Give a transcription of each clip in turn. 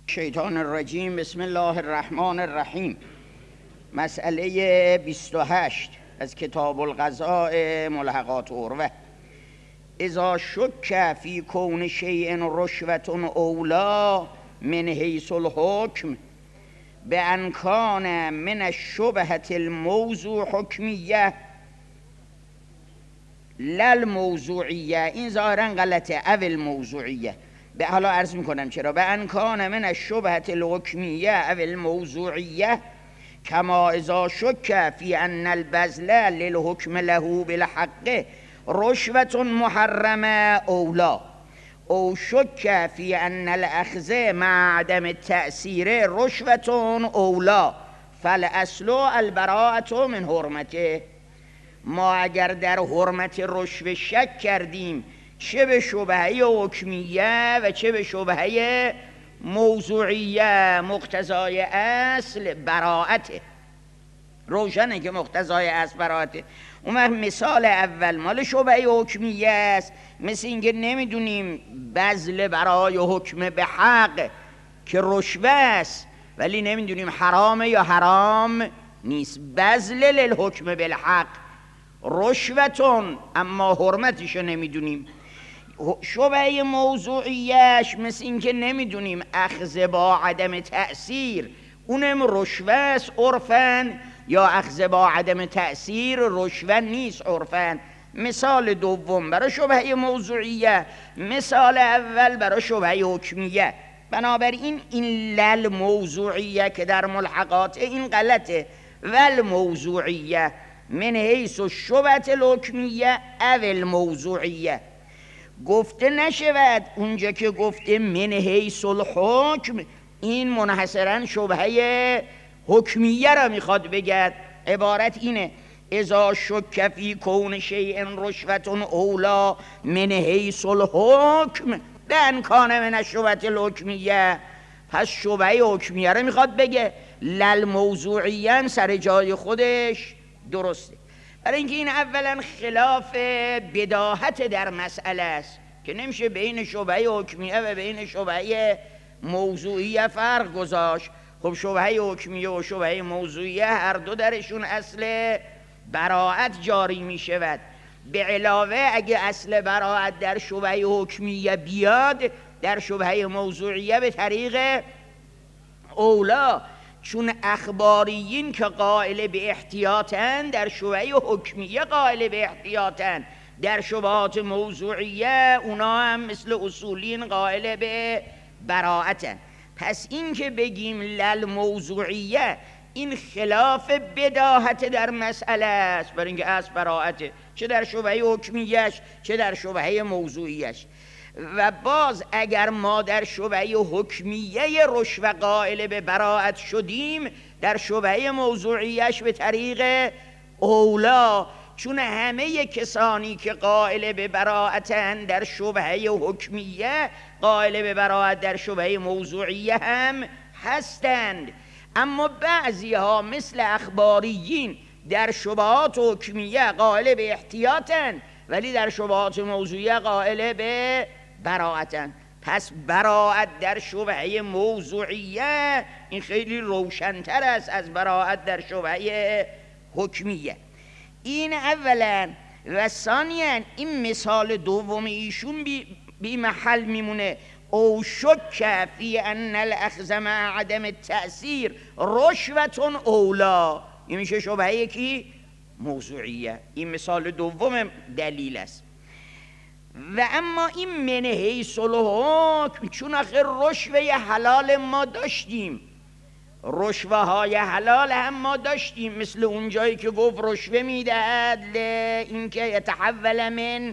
شیطان الرجیم. بسم الله الرحمن الرحیم. مسئله 28 از کتاب القضاء ملحقات عروة. اذا شک فی کون شیء رشوة اولی من حیث الحکم بأن کان من الشبهة الموضوع حکمیه للموضوعیه. این ظاهرا غلطه، اول موضوعیه. به حالا عرض میکنم چرا. بأن کان من الشبهة الحکمیه او الموضوعیه کما اذا شک فی ان البذل للحکم له بالحق رشوة محرمه اولا او شک فی ان الاخذ مع عدم التأثیر رشوة اولا فالاصل البراءة من حرمته. ما اگر در حرمت رشوه شک کردیم، چه به شبهه حکمیه و چه به شبهه موضوعیه، مقتضای اصل براءته. روشنه که مقتضای اصل براءته. اون وقت مثال اول مال شبهه حکمیه است، مثل اینکه نمیدونیم بذل برای حکم به حق که رشوه است، ولی نمیدونیم حرامه یا حرام نیست. بذل للحکم بالحق رشوتون، اما حرمتشو نمیدونیم. شبهه موضوعیش مثل این که نمیدونیم اخذ با عدم تأثیر اونم رشوه است عرفن، یا اخذ با عدم تأثیر رشوه نیست عرفن. مثال دوم برای شبهه موضوعیه، مثال اول برای شبهه حکمیه. بنابراین این لل موضوعیه که در ملحقات این غلطه. ول موضوعیه من حیث الشبهة الحکمیه او الموضوعیه. گفته نشود اونجا که گفته من حیث الحکم این منحصرا شبهه حکمیه را میخواد بگد. عبارت اینه: اذا شک فی کون شیء رشوة اولا من حیث الحکم بأن کان من الشبهة الحکمیه. پس شبهه حکمیه را میخواد بگه. لل موضوعیه سر جای خودش درسته. برای اینکه این اولا خلاف بداهت در مسئله است که نمیشه بین شبهه حکمیه و بین شبهه موضوعیه فرق گذاشت. خب شبهه حکمیه و شبهه موضوعیه هر دو درشون اصل براءت جاری می شود. به علاوه اگه اصل براءت در شبهه حکمیه بیاد، در شبهه موضوعیه به طریق اولا، چون اخباریین که قائل به احتیاطن در شبهه حکمیه قائل به احتیاطن، در شبهات موضوعیه اونا هم مثل اصولین قائل به براءتن. پس این که بگیم لل موضوعیه این خلاف بداهت در مسئله است، برای اینکه اصل براءته، چه در شبهه حکمیهش چه در شبهه موضوعیش. و باز اگر ما در شبهه حکمیه رشوه قائل به براءت شدیم، در شبهه موضوعیش به طریق اولا، چون همه کسانی که قائل به براءتن در شبهه حکمیه قائل به براءت در شبهه موضوعیه هم هستند. اما بعضی ها مثل اخباریین در شبهات حکمیه قائل به احتیاطن، ولی در شبهات موضوعیه قائل به براءتن. پس براءت در شبهه موضوعیه این خیلی روشن‌تر است از براءت در شبهه حکمیه. این اولا. و ثانیاً این مثال دوم ایشون بی محل میمونه. او شک فی ان الاخذ مع عدم التأثیر رشوة اولا. این میشه شبهه کی؟ موضوعیه. این مثال دوم دلیل است. و اما این من حیث الحکم، چون آخر رشوه حلال ما داشتیم، رشوه های حلال هم ما داشتیم، مثل اون جایی که گفت رشوه میدهد اینکه یتحول من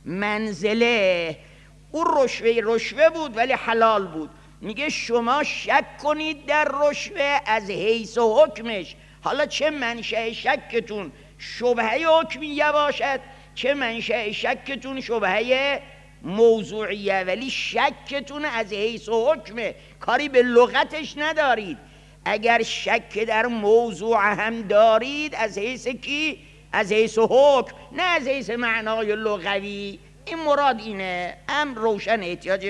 منزله. اون رشوه بود ولی حلال بود. میگه شما شک کنید در رشوه از حیث و حکمش. حالا چه منشأ شکتون شبهه حکمیه باشد، چه منشأ شکتون شبهه موضوعیه، ولی شکتون از حیث و حکمه، کاری به لغتش ندارید. اگر شک در موضوع هم دارید، از حیث کی؟ از حیث حکم، نه از حیث معنای لغوی. این مراد اینه. امر روشن، احتیاج به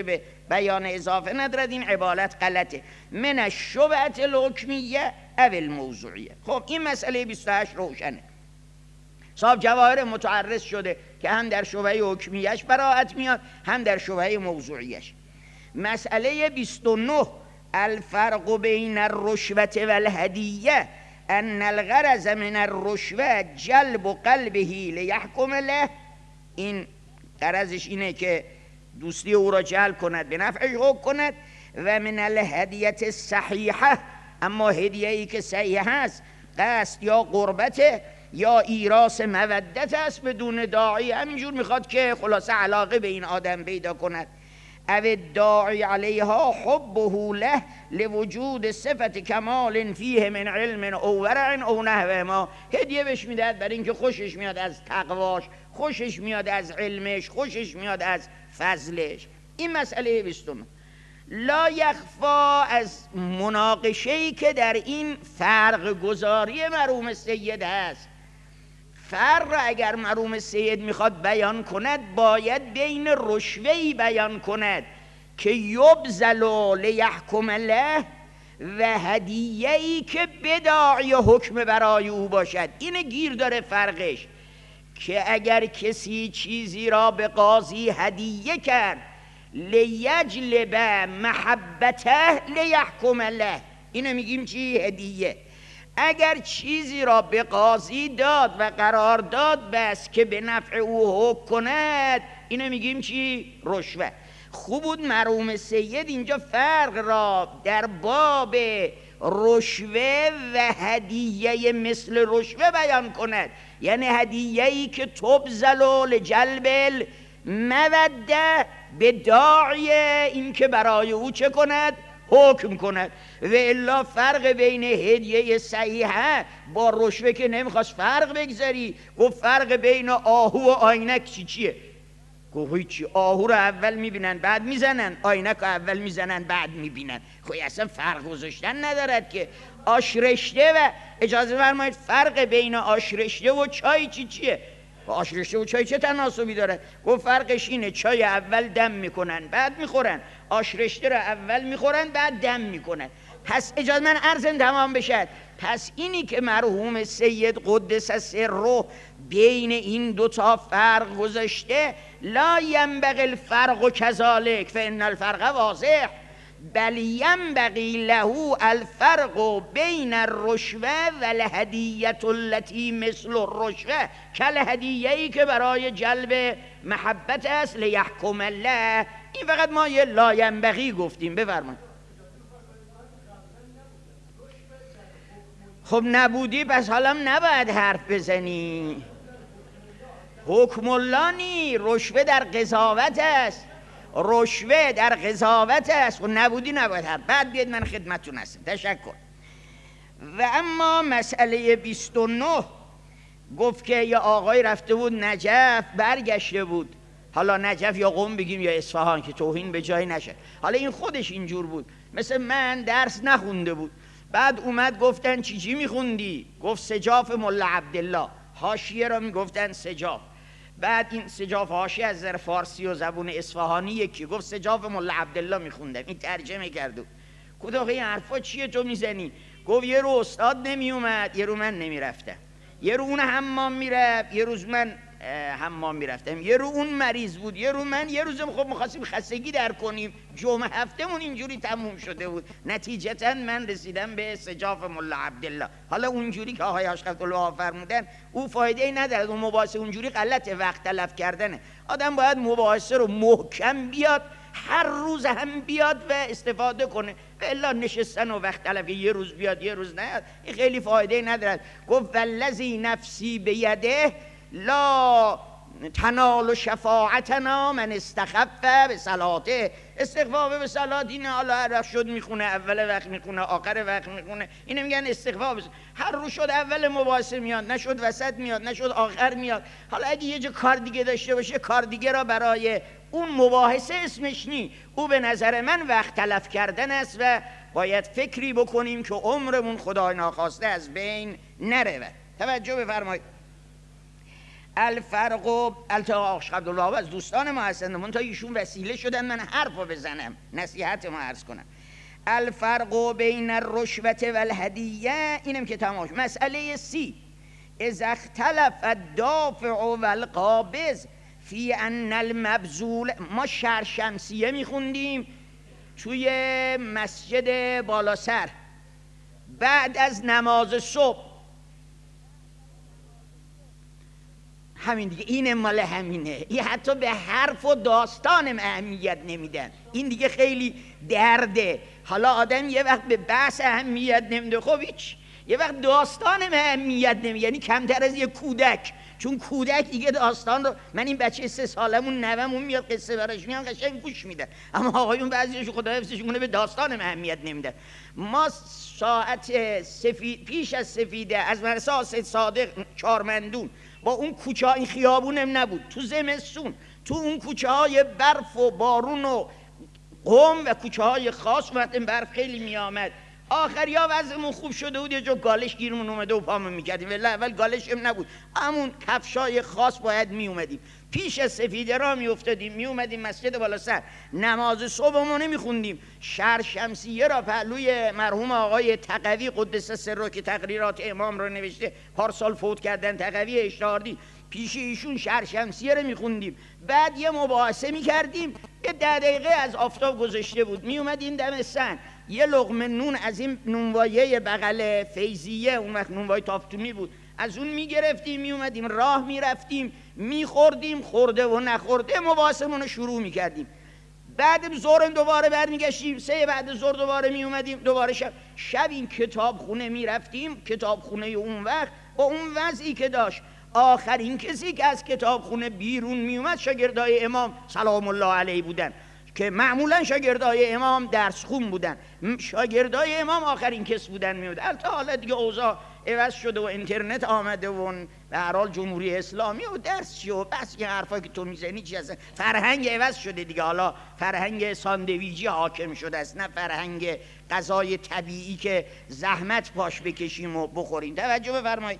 بیان اضافه ندارد، این عبارت غلطه. من الشبهة الحکمیه او الموضوعیه. خب این مسئله 28 روشنه. صاحب جواهر متعرض شده که هم در شبهه حکمیش براءت میاد هم در شبهه موضوعیش. مسئله 29 الفرق بین الرشوة والهدیه ان الغرض من الرشوة جلب قلبه لیحکم له. این غرضش اینه که دوستی او را جلب کند، به نفعش حکم کند. و من الهدیه الصحیحه، اما هدیه ای که صحیح است قصد یا قربت یا ایراث مودت است بدون داعی، همینجور میخواد که خلاصه علاقه به این آدم پیدا کند. او الداعی علیها حبه له لوجود صفت کمال فیه من علم او ورع او نحو ما. هدیه بهش میدهد برای اینکه خوشش میاد از تقواش، خوشش میاد از علمش، خوشش میاد از فضلش. این مسئله 29. لا یخفا از مناقشه‌ای که در این فرق گذاری مرحوم سید هست. فرق را اگر مرحوم سید میخواد بیان کند باید بین رشوه‌ای بیان کند که یبذل لیحکم له و هدیه‌ای که بداعی حکم برای او باشد. اینه گیر داره فرقش، که اگر کسی چیزی را به قاضی هدیه کرد لیجلب محبته لیحکم له، اینو میگیم چی؟ هدیه. اگر چیزی را به قاضی داد و قرار داد بس که به نفع او حکم کند، اینو میگیم چی؟ رشوه. خوب بود مرحوم سید اینجا فرق را در باب رشوه و هدیه مثل رشوه بیان کند، یعنی هدیه‌ای که تبذل لجلب الموده به داعی این که برای او چه کند؟ حکم کند. و الا فرق بین هدیه صحیحه با رشوه که نمیخواست فرق بگذاری. گفت فرق بین آهو و آینک چیه؟ گفت چی؟ آهو رو اول میبینن بعد میزنن، آینک رو اول میزنن بعد میبینن. خب اصلا فرق گذاشتن ندارد که. آشرشته و اجازه فرمایید فرق بین آشرشته و چای چیه؟ آشرشته و چای چه تناسبی داره؟ گفت فرقش اینه چای اول دم میکنن بعد میخورن، آشرشته رو اول میخورن بعد دم میکنن. پس اجازه من عرضم تمام بشد. پس اینی که مرحوم سید قدس سره بین این دوتا فرق گذاشته، لا ینبغی الفرق کذالک فان الفرق واضح، بل ینبغی له الفرق بین الرشوه و الهدیه التي مثل الرشوه کالهدیه‌ای که برای جلب محبت است لیحکم له. این فقط ما یه لا ینبغی گفتیم. بفرمایید. خب نبودی پس حالا نباید حرف بزنی. حکم الله نی، رشوه در قضاوت است، رشوه در قضاوت است. و نبودی نباید حرف. بعد بیاد من خدمتتون هستم. تشکر. و اما مسئله 29 گفت که یه آقای رفته بود نجف برگشته بود، حالا نجف یا قم بگیم یا اصفهان که توهین به جای نشه. حالا این خودش اینجور بود، مثل من درس نخونده بود. بعد اومد گفتن چی میخوندی؟ گفت سجاف ملا عبدالله. حاشیه را میگفتن سجاف. بعد این سجاف حاشیه از نظر فارسی و زبون اصفهانی یکی. گفت سجاف ملا عبدالله میخوندم. این ترجمه کرد. گفت آخه این حرفا چیه تو میزنی؟ گفت یه رو استاد نمیومد، یه رو من نمیرفتم، یه رو اون حمام میرفت، یه روز من حمام میرفتم، یه رو اون مریض بود، یه رو من. یه روزم خب می‌خواستیم خستگی در کنیم، جمعه هفتهمون اینجوری تموم شده بود. نتیجتاً من رسیدم به سجاف ملا عبدالله. حالا اونجوری که آقای اشرف الله فرمودن او فایده ای نداره. اون مباحثه اونجوری غلطه، وقت تلف کردنه. آدم باید مباحثه رو محکم بیاد، هر روز هم بیاد و استفاده کنه. و الا نشستن و وقت تلف، یه روز بیاد یه روز نیاد، این خیلی فایده ای نداره. گفت والذی نفسی بیده لا تنال شفاعتنا من استخف به صلاته. استخفاف به صلات اینه، حالا هر وقت شد میخونه، اول وقت میخونه، آخر وقت میخونه، اینو میگن استخفاف. هر رو شد اول مباحثه میاد، نشد وسط میاد، نشد آخر میاد. حالا اگه یه جا کار دیگه داشته باشه، کار دیگه را برای اون مباحثه اسمش نی. او به نظر من وقت تلف کردن است و باید فکری بکنیم که عمرمون خدای ناخواسته از بین نره. توجه بفرمایید. الفرق و آقا عبدالله از دوستان ما هستند، من تا ایشون وسیله شدن من حرفو بزنم، نصیحت ما عرض کنم. الفرق بین الرشوة و الهدیه، اینم که تماش. مسئله سی، اذا اختلف الدافع و القابض فی ان المبذول. ما شرشمسیه میخوندیم توی مسجد بالاسر بعد از نماز صبح. همین دیگه، این مال همینه. این حتی به حرف و داستانم اهمیت نمیدن، این دیگه خیلی درده. حالا آدم یه وقت به بحث اهمیت نمیده، خب هیچ، یه وقت داستانم اهمیت نمیده، یعنی کمتر از یه کودک. چون کودک دیگه داستان رو، من این بچه 3 سالمون نومون میاد قصه براش میان قشنگ گوش میده، اما آقایون بعضیش خدا حفظش کنه به داستانم اهمیت نمیده. ما ساعت پیش از سفیده از مدرسه حاسد صادق چارمندون با اون کوچه، این خیابونم نبود، تو زمستون تو اون کوچه های برف و بارون و قم و کوچه های خاص، وقتی برف خیلی می آمد آخریا وضعمون خوب شده بود، یه جو گالش گیرمون اومده و پامون میکردیم، ولی اول گالش هم نبود، همون کفشای خاص باید می اومدیم. پیش از سفیده را می افتادیم، می اومدیم مسجد بالاسر، نماز صبحمون نمی خوندیم، شرشمسیه را پهلوی مرحوم آقای تقوی قدس سره که تقریرات امام رو نوشته، پارسال فوت کردن، تقوی اشتهاردی، پیش ایشون شرشمسیه رو میخوندیم. بعد یه مباحثه میکردیم، یه 10 دقیقه از آفتاب گذشته بود، می اومدیم دم سن، یه لقمه نون از این نونوایه بغل فیضیه، اون وقت نونوای تافتونی بود، از اون میگرفتیم، می اومدیم راه میرفتیم میخوردیم، خورده و نخورده مباحثمون رو شروع میکردیم. بعد ظهر دوباره برمیگشتیم، 3 بعد ظهر دوباره می اومدیم، دوباره شب این کتابخونه میرفتیم. کتابخونه اون وقت با اون وضعی که داشت، آخرین کسی که از کتابخونه بیرون می اومد شاگردای امام سلام الله علیه بودن، که معمولا شاگردای امام درس خون بودن. شاگردای امام آخرین کس بودن میاد. البته حالا دیگه اوضاع عوض شده و اینترنت آمده و به هر حال جمهوری اسلامی و درس چی و بس، این حرفا که تو میزنی چی هست، فرهنگ عوض شده دیگه. حالا فرهنگ ساندویجی حاکم شده است، نه فرهنگ غذای طبیعی که زحمت پاش بکشیم و بخوریم. توجه بفرمایید.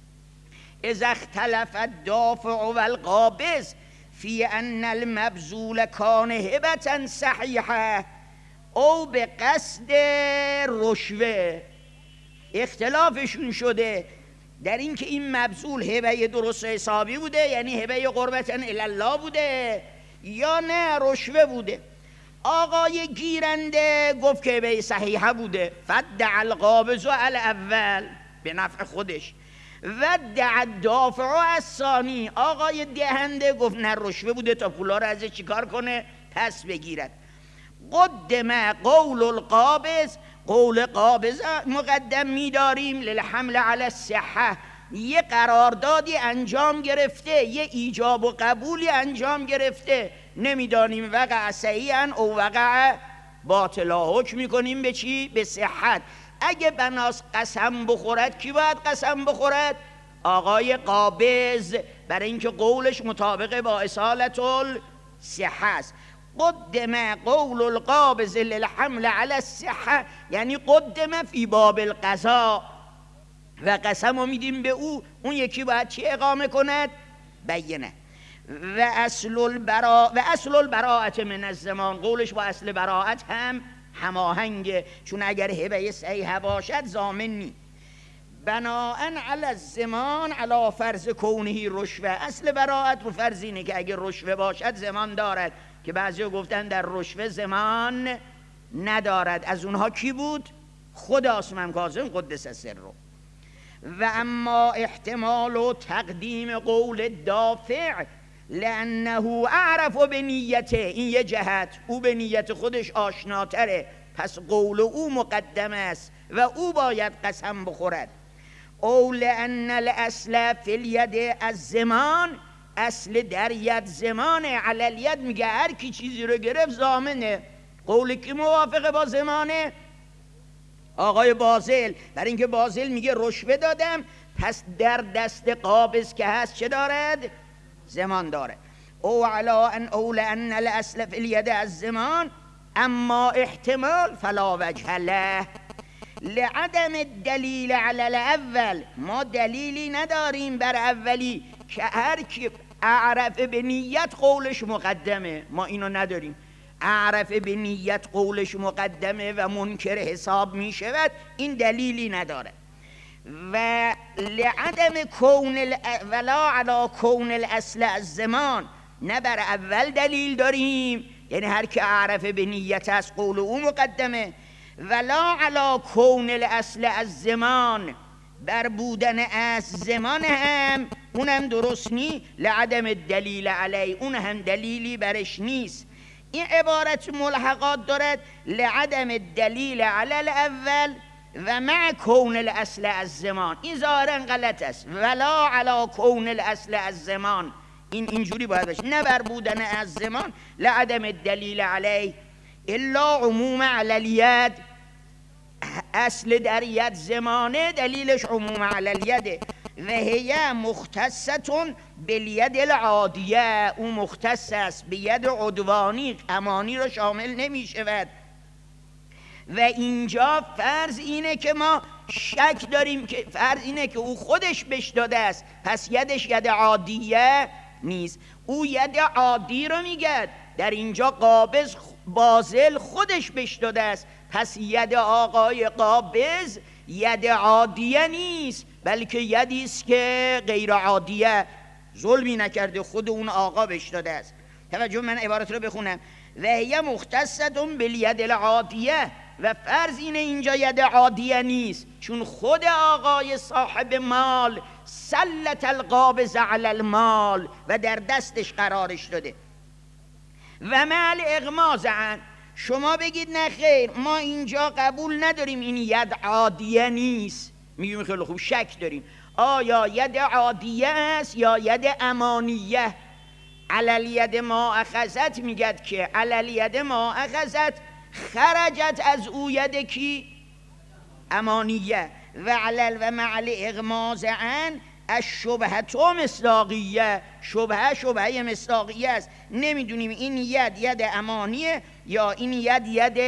اذا اختلف الدافع والقابض فی ان المبذول کان هبة صحیحه او به قصد رشوه، اختلافشون شده در این که این مبذول هبه درست حسابی بوده، یعنی هبه قربتا الی الله بوده، یا نه رشوه بوده. آقای گیرنده گفت که هبه صحیحه بوده، فدع القابض الاول به نفع خودش، و دع الدافع الثانی، آقای دهنده گفت نه رشوه بوده تا پولا رو ازش چیکار کنه، پس بگیرد. قدم قول القابض، قول قابض مقدم می‌داریم للحمل علی الصحه، یه قراردادی انجام گرفته، یه ایجاب و قبولی انجام گرفته، نمیدانیم وقع صحیحاً او وقع باطلا، حکم میکنیم به چی؟ به صحت. اگه بناس قسم بخورد، کی باید قسم بخورد؟ آقای قابض، برای اینکه قولش مطابق با اصالت الصحه است. قدم قول القابض للحمل علی الصحه، یعنی قدم فی باب القضاء، و قسم رو میدیم به او، اون یکی باید چی اقامه کند؟ بینه. و اصل البراءة من الزمان، قولش با اصل براءت هم هماهنگه، چون اگر هبه صحیحه باشد ضامن نی. بناء علی الزمان علی فرض کونه رشوه، اصل براءت رو فرض اینه که اگر رشوه باشد زمان دارد، که بعضیا گفتن در رشوه زمان ندارد. از اونها کی بود؟ خود عاصم کاظم قدس سره. و اما احتمال و تقدیم قول دافع لانه اعرف به نیته، این یه جهت، او به نیت خودش آشناتره، پس قول او مقدم است و او باید قسم بخورد. او لان الاصل فی الید الزمان، اصل در ید زمانه، علی الید میگه هر کی چیزی رو گرفت ضامنه. قول کی موافقه با زمانه؟ آقای باذل، برای اینکه باذل میگه رشوه دادم، پس در دست قابض که هست چه دارد؟ زمان داره. او علا ان اول ان الاصل فی الید الزمان، اما احتمال فلا وجه له لعدم الدلیل علی الاول، ما دلیلی نداریم بر اولی که هر کی اعرف به نیت قولش مقدمه، ما اینو نداریم. اعرف به نیت قولش مقدمه و منکر حساب می شود، این دلیلی نداره. و لعدم کون ولا علی کون الاصل از زمان، نه بر اول دلیل داریم، یعنی هر که اعرف به نیت از قول او مقدمه، ولا علی کون الاصل از زمان، بر بودن از زمان هم اونم درست نی، لعدم دلیل علی، اون هم دلیلی برش نیست. این عبارت ملحقات دارد، لعدم دلیل علی الاول و مع کون الاصل از زمان. این ظاهرا غلط است، ولا علی کون الاصل از زمان، این اینجوری باید باشه، نه بر بودن از زمان، لعدم دلیل علی الا عموم علی الید، اصل در ید زمانه دلیلش عموم علی الید، و هی مختصتون بالید العادیه، اون مختص است به ید عدوانی، امانی رو شامل نمی شود. و اینجا فرض اینه که ما شک داریم که فرض اینه که او خودش بهش داده است، پس یدش ید عادیه نیست، او ید عادی رو میگه، در اینجا قابض بازل خودش بهش داده است، پس ید آقای قابض ید عادیه نیست، بلکه یدی است که غیر عادیه، ظلمی نکرده، خود اون آقا بهش داده است. توجه، من عبارت رو بخونم، و هی مختصتون بالید العادیه، و فرض اینه اینجا ید عادیه نیست، چون خود آقای صاحب مال سلط القابض علی المال و در دستش قرارش داده. و مال اغماض عن، شما بگید نه خیر، ما اینجا قبول نداریم این ید عادیه نیست، میگیم خیلی خوب، شک داریم آیا ید عادیه است یا ید امانیه. علالید ما اخذت، میگد که علالید ما اخذت خرجت از او ید کی؟ امانیه. و علل و معل اغماض عن الشبهه مصداقیه، شبهه مصداقیه است، نمیدونیم این ید امانیه یا این ید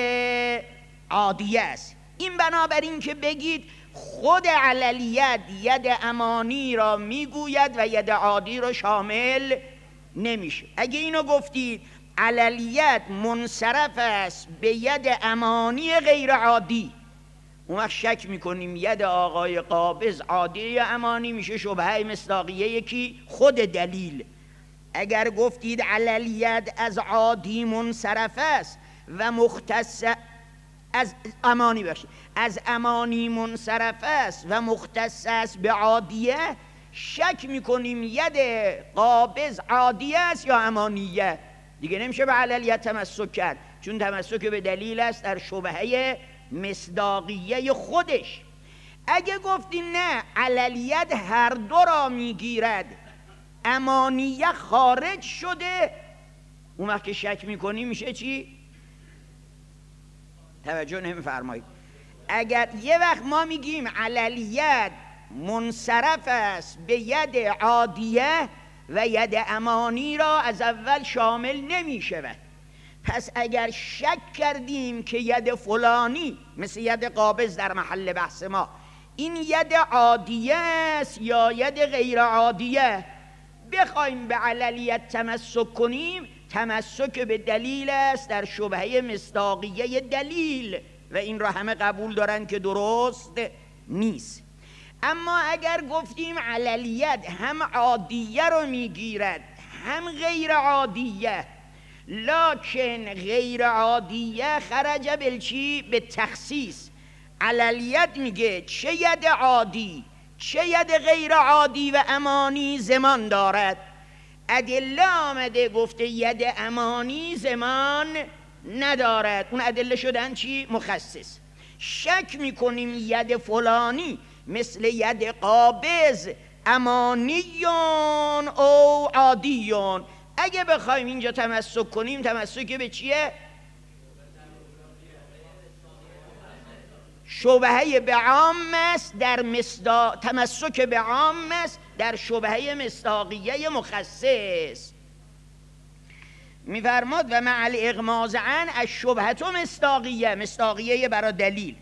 عادیه است. این بنابراین که بگید خود علالید ید امانی را میگوید و ید عادی را شامل نمیشه. اگه اینو گفتید علالید منصرف است به ید امانی غیر عادی، اون وقت شک میکنیم ید آقای قابض عادی یا امانی، میشه شبهه مصداقیه یکی خود دلیل. اگر گفتید علالید از عادی منصرف است و مختص از امانی باشید، از امانی منصرف است و مختص است به عادیه، شک میکنیم ید قابض عادیه است یا امانیه، دیگه نمیشه به علالید تمسک کرد، چون تمسک به دلیل است در شبهه مصداقیه خودش. اگه گفتی نه علالید هر دو را میگیرد، امانیه خارج شده، اون وقت که شک میکنی میشه چی؟ توجه نمیفرمایید. اگر یه وقت ما میگیم علالید منصرف است به ید عادیه و ید امانی را از اول شامل نمیشود، پس اگر شک کردیم که ید فلانی مثل ید قابض در محل بحث ما این ید عادیه است یا ید غیر عادیه، بخوایم به علالید تمسک کنیم، تمسک به دلیل است در شبهه مصداقیه دلیل، و این را همه قبول دارن که درست نیست. اما اگر گفتیم علالید هم عادیه رو میگیرد هم غیر عادیه، لکن غیر عادیه خرج بالچی؟ به تخصیص. علالید میگه چه ید عادی چه ید غیر عادی و امانی زمان دارد، ادله آمده گفته ید امانی زمان ندارد، اون ادله شدن چی؟ مخصص. شک میکنیم ید فلانی مثل ید قابض امانیون او عادیون، اگه بخوایم اینجا تمسک کنیم تمسک به چیه؟ شبهه به عام است در تمسک به عام است در شبهه مصداقیه مخصص. میفرماد و مع الاغماض عن الشبهه مصداقیه، مصداقیه برای دلیل،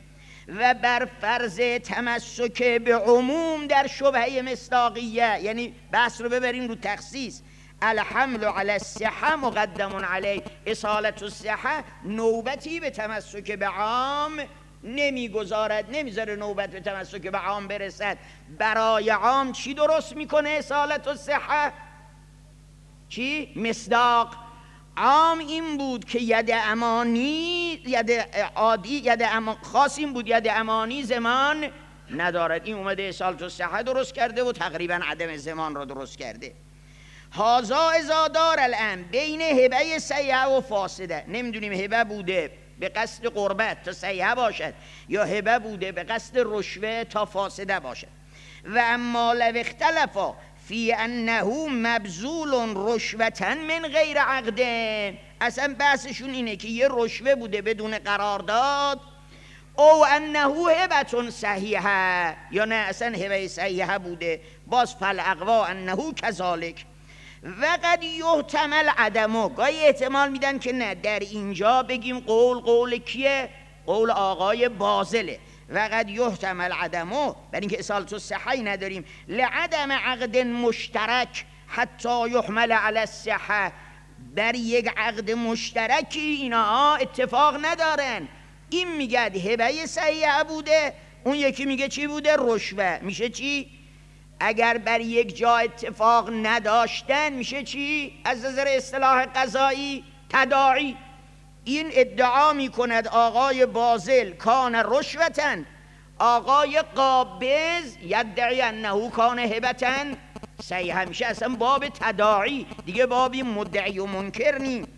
و بر فرض تمسک به عموم در شبهه مصداقیه، یعنی بحث رو ببریم رو تخصیص. الحمل علی الصحه مقدم علی اصالة الصحه نوبتی به تمسک به عام نمیگذارد، نمیذاره نوبت به تمسک به عام برسد. برای عام چی درست میکنه اصالة الصحه؟ چی؟ مصداق. عام این بود که ید امانی، ید عادی، ید خاص این بود ید امانی زمان ندارد. این اومده اصالة الصحه درست کرده و تقریبا عدم زمان را درست کرده. هازا اذا دار الان بین هبه سیئه و فاسده، نمیدونیم هبه بوده به قصد قربت تا سیئه باشد یا هبه بوده به قصد رشوه تا فاسده باشد. و اما لو اختلفا فی انه مبذول رشوة من غیر عقد، اصلا بحثشون اینه که یه رشوه بوده بدون قرارداد، او انه هبة صحیحه، یا نه اصلا هبه صحیحه بوده، باز فالاقوا انه کذالک. و قد یحتمل عدمه، گاهی احتمال میدن که نه در اینجا بگیم قول کیه؟ قول آقای باذله. و قد یحتمل عدمه، برای اینکه اصالة الصحه نداریم، لعدم عقد مشترک حتی یحمل علی الصحه، در یک عقد مشترکی اینا اتفاق ندارن. این میگه هبه صحیحه بوده، اون یکی میگه چی بوده؟ رشوه. میشه چی؟ اگر بر یک جا اتفاق نداشتن میشه چی؟ از نظر اصطلاح قضایی تداعی. این ادعا میکند آقای باذل کان رشوتن، آقای قابض یدعی انه کان هبتن صحیحه. میشه اصلا باب تداعی، دیگه بابی مدعی و منکر نیم.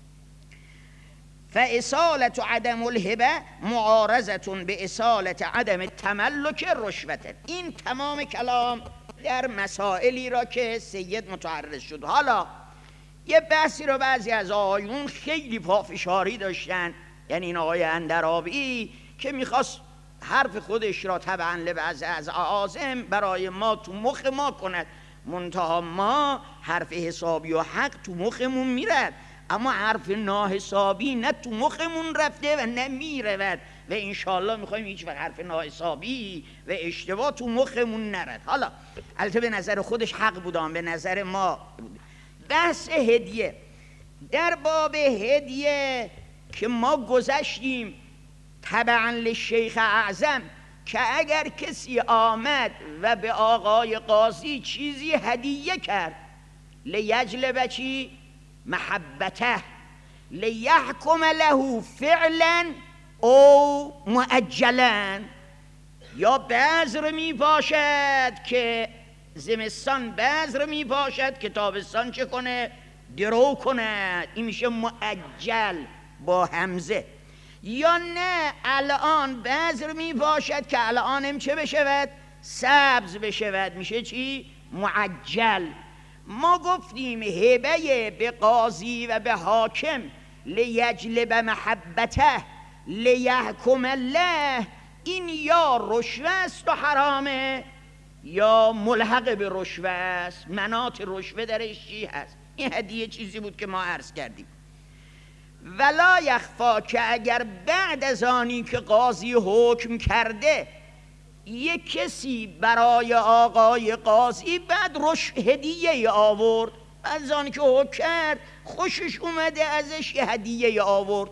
فاصالة عدم الهبه معارضة باصالة عدم التملک رشوة. این تمام کلام در مسائلی را که سید متعرض شد. حالا یه بحثی رو بعضی از آقایون خیلی پافشاری داشتن، یعنی این آقای اندرابی که میخواست حرف خودش را طبعا لبعض از اعاظم برای ما تو مخ ما کند، منتها ما حرف حسابی و حق تو مخمون میرد، اما حرف ناحسابی نه تو مخمون رفته و نه میرود و انشاءالله میخوایم هیچ وقت حرف ناحسابی و اشتباه تو مخمون نرد. حالا البته به نظر خودش حق بودم، به نظر ما بود. بحث هدیه، در باب هدیه که ما گذشتیم تبعا للشیخ اعظم که اگر کسی آمد و به آقای قاضی چیزی هدیه کرد لیجلب چی؟ محبته، لیحکم له فعلا او مؤجلا، یا بذر می باشد که زمستان بذر می باشد که تابستان چه کنه؟ درو کنه، این میشه مؤجل با همزه. یا نه الان بذر می باشد که الانم چه بشود؟ سبز بشود، میشه چی؟ معجل. ما گفتیم هبه به قاضی و به حاکم لیجلب محبته لیحکم الله، این یا رشوه است و حرامه یا ملحق به رشوه است، مناط رشوه درش چی هست. این هدیه چیزی بود که ما عرض کردیم. ولا یخفا که اگر بعد از آنی که قاضی حکم کرده یک کسی برای آقای قاضی بعد هدیه آورد، بعد از آنی که حکم کرد خوشش اومده ازش یه هدیه آورد،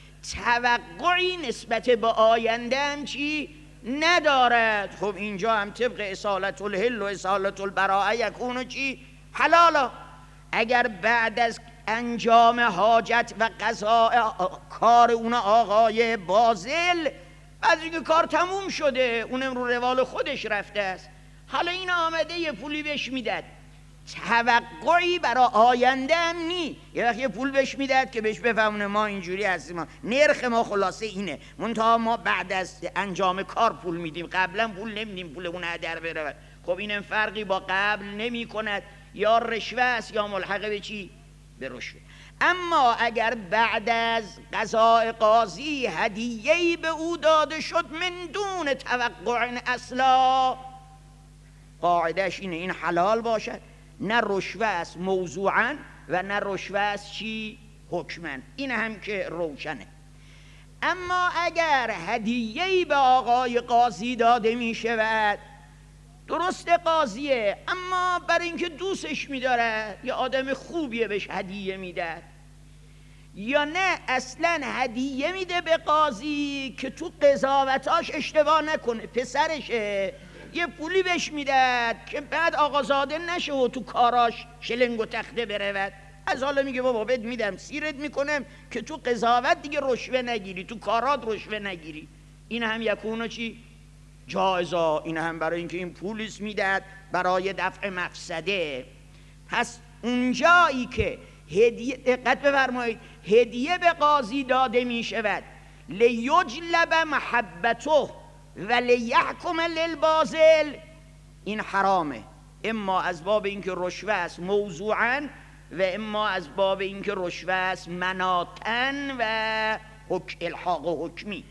توقعی نسبت به آینده هم چی ندارد. خب اینجا هم طبق اصالة الحل و اصالة البراءه یکونو چی؟ حلالا. اگر بعد از انجام حاجت و قضاء کار اون آقای باذل، بعد اینکه کار تموم شده اونم رو روال خودش رفته است، حالا این آمده یه پولی بهش میداد، توقعی برای آینده هم نی. یه وقت یه پول بهش میداد که بهش بفهمونه ما اینجوری هستیم، نرخ ما خلاصه اینه، منتها ما بعد از انجام کار پول میدیم، قبلا پول نمیدیم، پول اون هدر بره. خب اینم فرقی با قبل نمی کند، یا رشوه است یا ملحق به چی؟ به رشوه. اما اگر بعد از قضاء قاضی هدیه‌ای به او داده شد من دون توقع اصلا، قاعدش اینه این حلال باشد، نه رشوه است موضوعا و نه رشوه است چی؟ حکما. این هم که روشنه. اما اگر هدیه‌ای به آقای قاضی داده می شود، درست قاضیه اما برای اینکه دوستش می‌داره یا آدم خوبیه بهش هدیه میده، یا نه اصلا هدیه میده به قاضی که تو قضاوتاش اشتباه نکنه، پسرشه، یه پولی بهش میداد که بعد آقازاده نشه و تو کاراش شلنگ و تخته برود. از حالا میگه بابا بد میدم سیرت میکنم که تو قضاوت دیگه رشوه نگیری، تو کارات رشوه نگیری. این هم یکونو چی؟ جایزا. این هم برای اینکه این پولیس میداد برای دفع مفسده. پس اونجایی که هدیه، دقت بفرمایید، هدیه به قاضی داده می شود لیجلب محبته و لیحکم للباطل، این حرامه، اما از باب اینکه رشوه است موضوعاً و اما از باب اینکه رشوه است مناطن و الحاق و حکمی.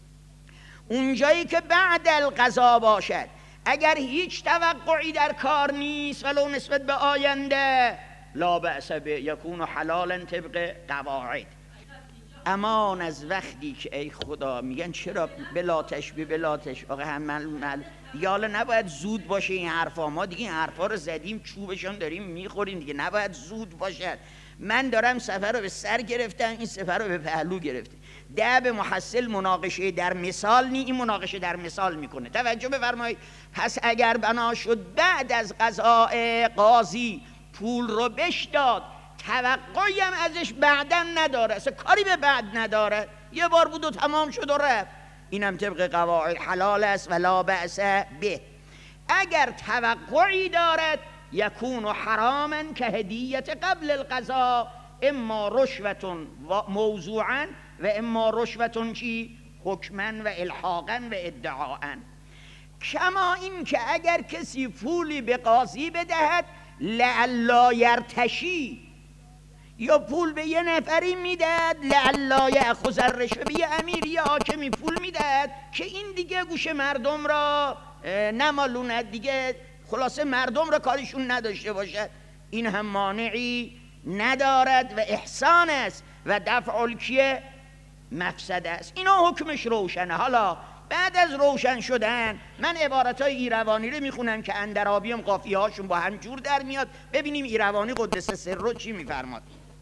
اونجایی که بعد القضا باشد، اگر هیچ توقعی در کار نیست ولو نسبت به آینده، لا بأس به یکون حلالا طبق قواعد. امان از وقتی که ای خدا میگن چرا بلا تشبیه بلا تشبیه، آقا هم یالا نباید زود باشه این حرفا، ما دیگه این حرفا رو زدیم چوبشان داریم میخوریم دیگه، نباید زود باشد. من دارم سفر رو به سر گرفتم، این سفر رو به پهلو گرفته. به محصل مناقشه در مثال نی، این مناقشه در مثال میکنه. توجه بفرمایید. پس اگر بنا شد بعد از قضاء قاضی پول رو بش داد، توقعی هم ازش بعدن نداره، اصلا کاری به بعد نداره، یه بار بود و تمام شد و رفت، اینم طبق قواعد حلال است و لا بأس به. اگر توقعی دارد یکون حراما که هدیت قبل القضا، اما رشوة موضوعا و اما رشوة چی؟ حکما و الحاقا و ادعاء. کما این که اگر کسی پولی به قاضی بدهد لعلا یرتشی، یا پول به یه نفری میداد لعلا یأخذ الرشوه، به یه امیر یا حاکمی پول میداد که این دیگه گوش مردم را نمالوند دیگه، خلاصه مردم را کارشون نداشته باشد، این هم مانعی ندارد و احسان است و دفع الکیه مفسده است. اینا حکمش روشنه. حالا بعد از روشن شدن من عبارتای ایروانی رو میخونم که اندرابی هم قافیه هاشون با هم جور در میاد، ببینیم ایروانی قدس سره چی میفرماد.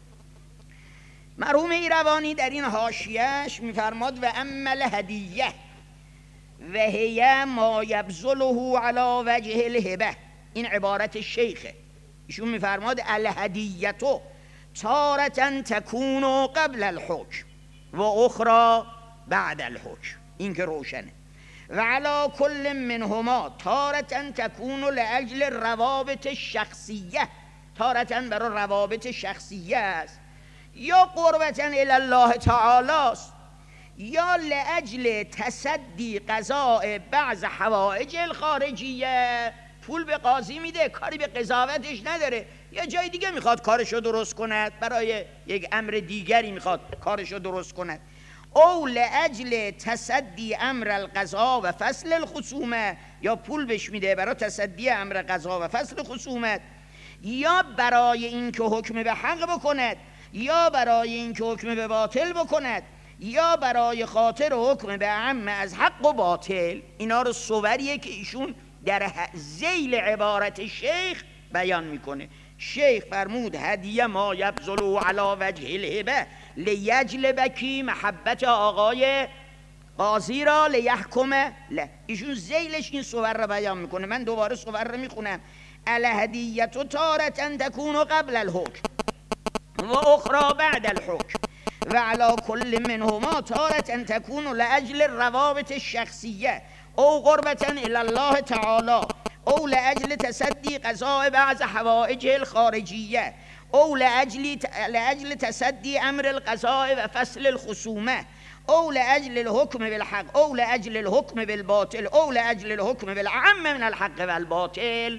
مرحوم ایروانی در این حاشیه‌اش میفرماد و اما الهدیه و هی ما یبذله علی وجه الهبه، این عبارت شیخه، ایشون میفرماد الهدیتو تارة تکون قبل الحکم و اخرى بعد الحکم، این که روشنه. و علی کل منهما تارة تکون لاجل روابط شخصیه، تارة برای روابط شخصیه است، یا قربتا الی الله تعالی است، یا لاجل تصدی قضاء بعض حوائج الخارجیه. پول به قاضی میده، کاری به قضاوتش نداره، یه جای دیگه میخواد کارشو درست کند، برای یک امر دیگری میخواد کارشو درست کند. او لاجل تصدی امر القضا و فصل الخصومه، یا پول بهش میده برای تصدی امر قضا و فصل خصومت، یا برای اینکه حکم به حق بکند، یا برای اینکه حکم به باطل بکند، یا برای خاطر حکم به عم از حق و باطل. اینا رو صوریه که ایشون در ذیل عبارت شیخ بیان میکنه. شیخ فرمود هدیه ما یبذلو علی وجه الهبه لیجلب کی محبت آقای قاضی را لیحکم له. ایشون ذیلش این صور رو بیان میکنه. من دوباره صور رو میخونم. الهدیه تارة تکون قبل الحکم و اخرى بعد الحکم و علی کل منهما تارة تکون لاجل الروابط الشخصیه او قربتا الی الله تعالی او لاجل تصدی قضاء بعض حوائج الخارجیه او لاجل تصدی امر القضاء و فصل الخصومه او لاجل الحکم بالحق او لاجل الحکم بالباطل او لاجل الحکم بالعم من الحق والباطل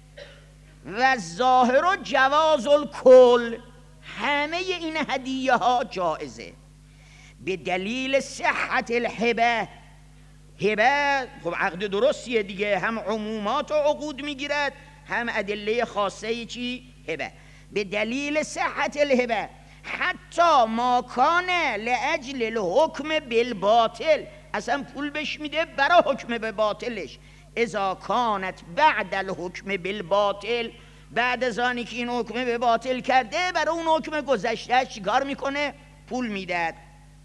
و الظاهر جواز الکل. همه این هدیه ها جائزه به دلیل صحت الهبه. هبه خب عقد درستیه دیگه، هم عمومات و عقود میگیرد هم ادله خاصه چی؟ هبه. به دلیل صحت الهبه حتی ما کان لاجل الحکم بالباطل، اصلا پول بهش میده برای حکم به باطلش. اذا کانت بعد الحکم بالباطل، بعد از آنی که این حکم به باطل کرده برای اون حکم گذشته چیکار میکنه؟ پول میده.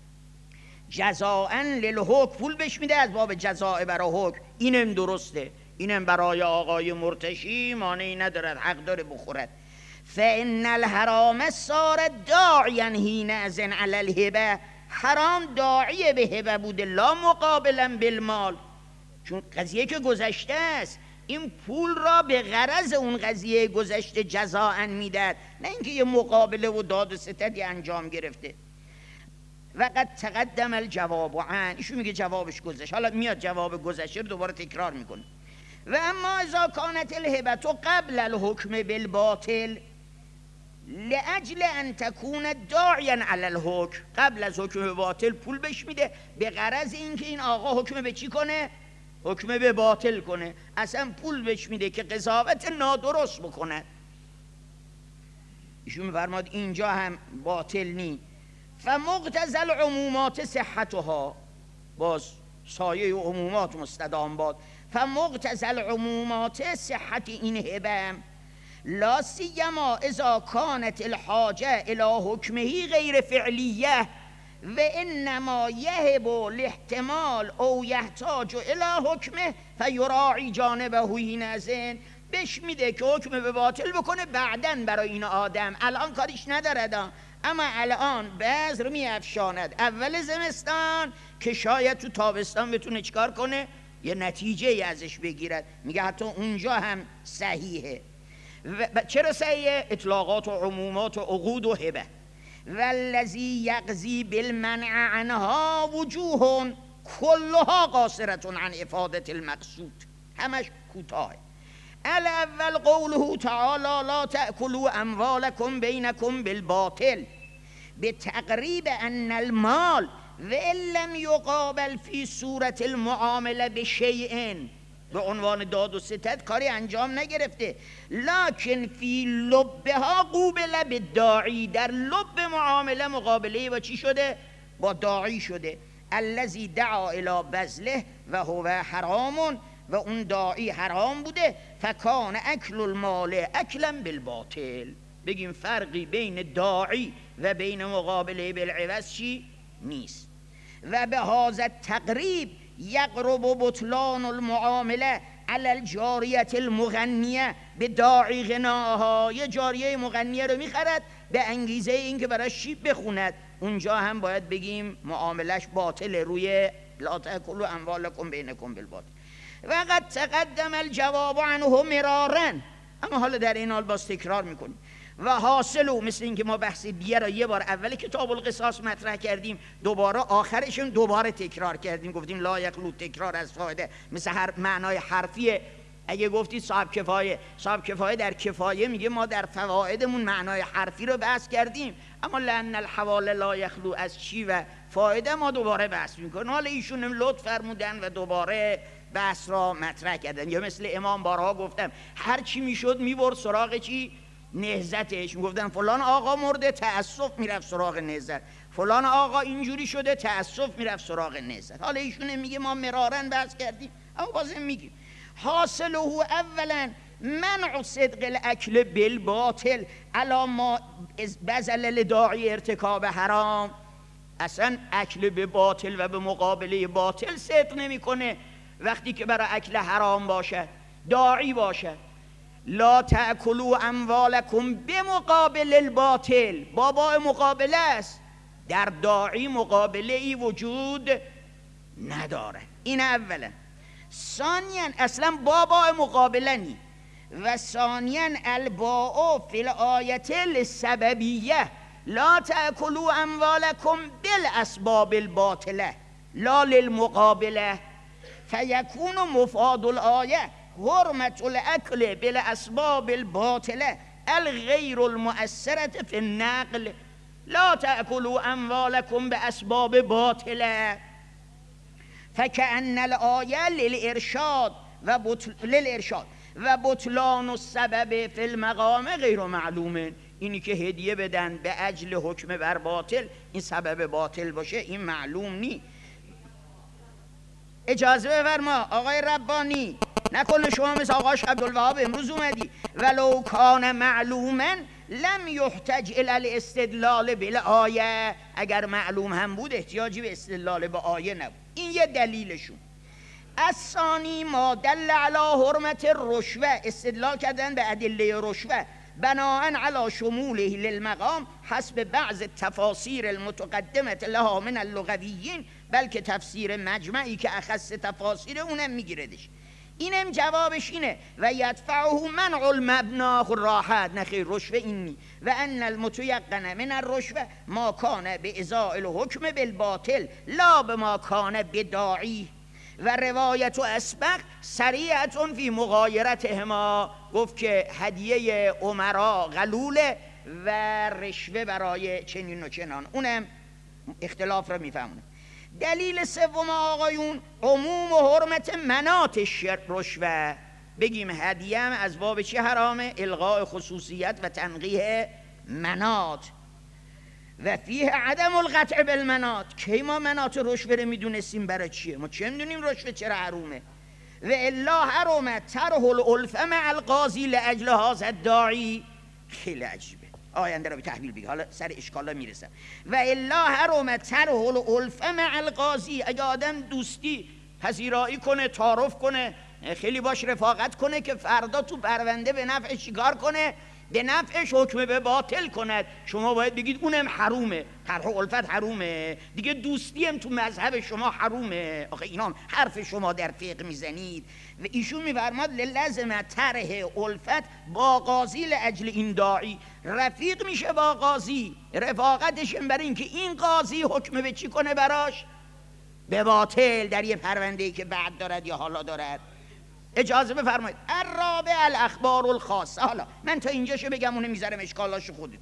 جزاء للحکم، پول بهش میده از باب جزاء برای حکم. اینم درسته، اینم برای آقای مرتشی مانعی ندارد، حق داره بخورد. فان الحرام صار داعیا حینئذ علی الهبه، حرام داعی به هبه بوده لا مقابلا بالمال، چون قضیه که گذشته است این پول را به غرض اون قضیه گذشته جزاء میداد، نه اینکه یه مقابله و داد و ستدی انجام گرفته. وقد تقدم الجواب عن، ایشون میگه جوابش گذشت، حالا میاد جواب گذشته رو دوباره تکرار میکنه. و اما اذا کانت الهبه قبل الحکم بالباطل لاجل ان تكون داعیا علی الحکم، قبل از حکم باطل پول بهش میده به غرض اینکه این آقا حکم به چی کنه؟ حکم به باطل کنه. اصلا پول بهش میده که قضاوت نادرست بکنه. ایشون میفرماد اینجا هم باطل نی. فمقتضى العمومات صحتها، باز سایه عمومات مستدام باد. فمقتضى العمومات صحت این هبه لا سیما اذا کانت الحاجه الى حکمه غیر فعلیه و انما یهب الاحتمال او یحتاج الى حکمه فیراعی جانبه حینئذ، بهش میده که حکم به باطل بکنه بعدن برای این آدم، الان کاریش ندارد، اما الان بذر میافشاند اول زمستان که شاید تو تابستان بتونه چیکار کنه؟ یه نتیجه ازش بگیرد. میگه حتی اونجا هم صحیحه. چرا صحیحه؟ اطلاقات و عمومات و عقود و هبه. والذی یقضی بالمنع عنها وجوه کلها قاصرة عن افادة المقصود، همش کوتاه. الاول قوله تعالی لا تأکلوا اموالکم بینکم بالباطل، بتقریب ان المال وان لم یقابل فی صورت المعامله بشیء، به عنوان داد و ستد کاری انجام نگرفته، لکن فی لبها قوبل بالداعی، در لب معامله مقابله با چی شده؟ با داعی شده. الذی دعا الی بذله و هو حرام، و اون داعی حرام بوده. فکان اکل المال اکلا بالباطل، بگیم فرقی بین داعی و بین مقابله بالعوض چی؟ نیست. و به هذا تقریب یقرب بطلان المعامله علی الجاریه المغنیه به داعی غناها، یه جاریه مغنیه رو میخرد به انگیزه این که براش چی بخوند، اونجا هم باید بگیم معاملش باطله، روی لا تأکلوا اموالکم بینکم بالباطل. وقد تقدم الجواب عنه مرارا، اما حالا در این حال باز تکرار میکنیم. و حاصلو، مثل اینکه ما بحث دیگه را یه بار اول کتاب القصاص مطرح کردیم، دوباره آخرشون دوباره تکرار کردیم، گفتیم لا یخلو تکرار از فایده، مثل هر معنای حرفیه. اگه گفتید صاحب کفایه در کفایه میگه ما در فوایدمون معنای حرفی رو بحث کردیم، اما لأن الحوال لا یخلو از چی و فایده ما دوباره بحث میکنیم. حالا ایشون لطف فرمودن و دوباره بحث را مطرح کردن. یا مثل امام بارها گفتم هر چی میشد میبرد سراغ چی؟ نهضتش. میگفتن فلان آقا مرده، تأسف میرفت سراغ نهضت، فلان آقا اینجوری شده، تأسف میرفت سراغ نهضت. حالا ایشون میگه ما مرارن بحث کردیم، اما بازم میگیم حاصله اولا منع صدق الاکل بالباطل علی ما بذل لداعی ارتکاب حرام. اصلا اکل به باطل و به مقابله باطل صدق نمیکنه وقتی که برای اکل حرام باشه، داعی باشه. لا تأکلوا اموالکم بمقابل الباطل، بابا مقابله است، در داعی مقابله ای وجود نداره. این اولا. ثانیا اصلا بابا مقابله نی. و ثانیا الباء فی الآیت للسببیه، لا تأکلوا اموالکم بالاسباب الباطله لا للمقابله، فیکون مفاد الآیه حرمت الاکل بالاسباب الباطله الغیر المؤثره فی النقل، لا تأکلوا اموالکم باسباب باطله، فکأن الآیه للارشاد و بطلان السبب فی المقام غیر معلوم. اینی که هدیه بدن به اجل حکم بر باطل این سبب باطل باشه این معلوم نی. اجازه بفرما آقای ربانی، نکنه شما مثل آقا عبدالوهاب امروز اومدی ولو کان معلوما لم یحتج الی الاستدلال بالآیه، اگر معلوم هم بود احتیاجی به استدلال به آیه نبود. این یه دلیلشون. الثانی ما دل علی حرمت الرشوه، استدلال کردن به ادله رشوه بناء علی شموله للمقام حسب بعض التفاسیر المتقدمه لها من اللغویین، بلکه تفسیر مجمعی که اخص تفاسیر اونم میگیردش. اینم جوابش اینه و یدفعه منع المبنا راحت، نخیر رشوه اینی و ان المتيقن من الرشوه ما کان به ازاء الحکم بالباطل لا بما کان بداعی و روایت و اسبق سریعتون فی مغایرتهما. گفت که هدیه امرا غلوله و رشوه برای چنین و چنان، اونم اختلاف رو میفهمونه. دلیل سوم آقایون عموم و حرمت مناط رشوه، بگیم هدیه هم از باب چه حرامه؟ الغاء خصوصیت و تنقیح مناط و فیه عدم القطع بالمناط. کی ما مناط رشوه رو میدونستیم برای چیه؟ ما چه میدونیم رشوه چرا حرومه؟ و الا حرمت طرح الالفه مع القاضی لاجل هذا الداعی. خیلی عجیبه، آینده رو به تحویل بگی، حالا سر اشکالا میرسم. و الا حرمت طرح الالفه مع القاضی، اگه آدم دوستی پذیرایی کنه، تعارف کنه، خیلی باش رفاقت کنه که فردا تو پرونده به نفع چیکار کنه؟ به نفعش حکم به باطل کند، شما باید بگید اونم حرومه، طرح الفت حرومه دیگه، دوستی هم تو مذهب شما حرومه. آخه اینا حرف شما در فقه میزنید. و ایشون میفرماد لازم طرح الفت با قاضی لاجل این داعی، رفیق میشه با قاضی، رفاقتش برای اینکه این قاضی حکم به چی کنه براش؟ به باطل، در یه پرونده‌ای که بعد دارد یا حالا دارد. اجازه بفرمایید. الرابع الاخبار الخاصه. حالا من تا اینجاشو بگم، اونه میذارم اشکالاشو خودتون.